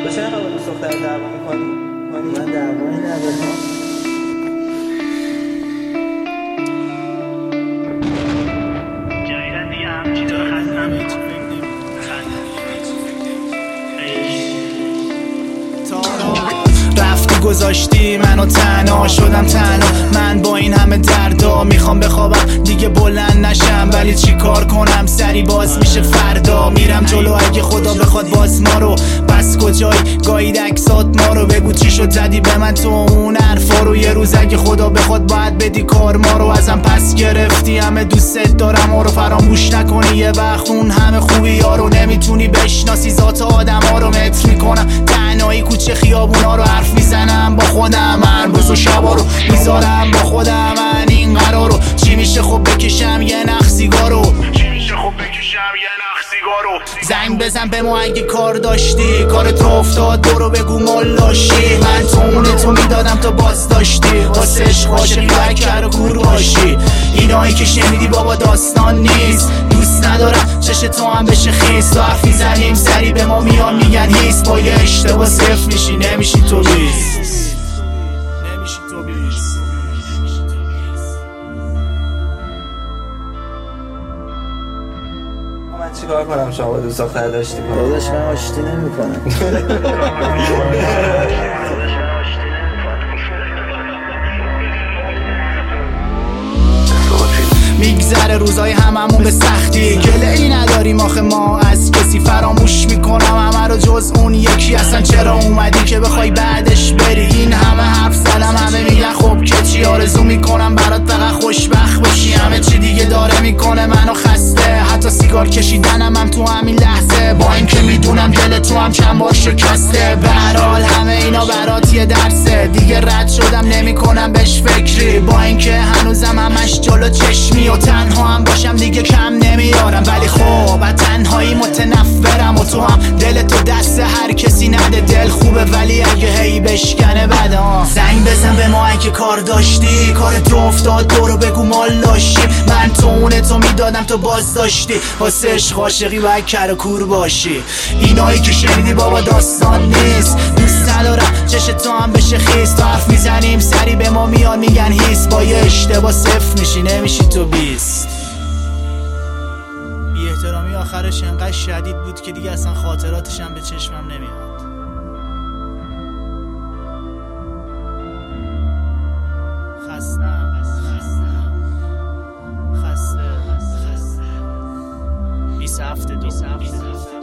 با چه نفر با دوست دختر دعوا میکنی؟ من دعوایی ندارم. جایدن دیگه همچی داره خستم رفتی گذاشتی منو تنها شدم تنها. من با این همه دردا میخوام بخوابم دیگه بلند نشم، ولی چی کار کنم سری باز میشه فردا. میرم جلو اگه خدا بخواد باز ما رو، بس کجایی گایید عکسات ما رو. بگو چی شد زدی به من تو اون حرفا رو، یه روز اگه خدا بخواد باید بدی کار ما رو. ازم پس گرفتی همه دوست دارم رو، فراموش نکنی یه وقت اون همه خوبی ها رو. نمیتونی بشناسی ذات آدم ها رو، متر میکنم تنهایی کوچه خیابونا رو. حرف میزنم با خودم من روز و شبا رو، میذارم با خودم من این قرار رو. چی میشه خب بکشم یه نخ سیگارو، زنگ بزن به ما اگه کار داشتی، کارت رو افتاد برو بگو ملاشی. من تو اونه تو میدادم تو باز داشتی، واسه عشق عاشقی و کر و کور باشی. اینایی که شنیدی بابا داستان نیست، دوست ندارم چش تو هم بشه خیس. تو حرف میزنیم سری به ما میان میگن هیست، با یه اشتباه صفر میشی نمیشی تو بیست. من چیکار کنم شما با دوست دختر داشتی کنم؟ داداش من آشتی نمی‌کنم. میگذره روزای هممون به سختی، گله ای نداریم آخه ما از کسی. فراموش میکنم همه رو جز اون یکی. اصلا چرا اومدی که بخوای بعدش بری؟ این همه حرف زدم همه میگن خب که چی، آرزو میکنم برات فقط خوشبخت باشی. همه چی دیگه داره میکنه منو خسته، حتی سیگار کشیدنم هم تو همین لحظه. با اینکه میدونم دل تو هم چند بار شکسته، به هر حال همه اینا برات یه درسه. دیگه رد شدم نمیکنم بهش فکری، با اینکه هنوزم همش جلو چشمی و تنها هم باشم دیگه کم نمیارم. ولی خب از تنهایی متنفرم و تو هم دل تو دست هر کسی نده. دل خوبه ولی اگه هی بشکنه بده. زنگ بزن به ما اگه کار داشتی، کارت رو افتاد برو بگو مالاشی. من تو اونه تو میدادم تو باز داشتی، واسه عشق عاشقی و کر و کور باشی. اینایی که شنیدی بابا داستان نیست، دوست ندارم چش تو هم بشه خیس. تو حرف میزنیم سری به ما میان میگن هیست، با یه اشتباه صفر میشی نمیشی تو بیست. بی احترامی آخرش انقدر شدید بود که دیگه اصلا خاطراتش هم به چشمم نمیاد. خسته 20 هفته